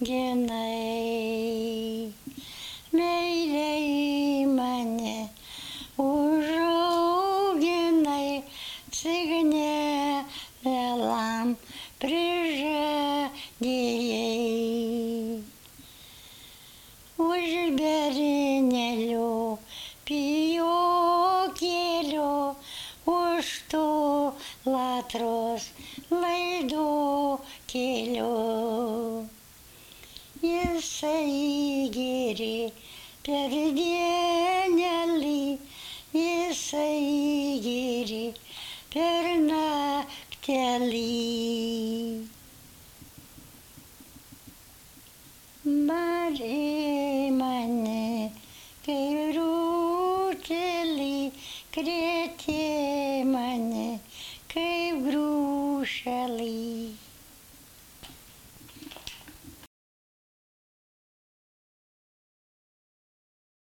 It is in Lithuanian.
gynai. Meiliai mane užauginai, cignelėlam prižadėjai. Už berinėlių pijokėlių, už tų latros laidų kelių. Jisai gėrė per dienelį, jisai gėrė per naktelį. Marija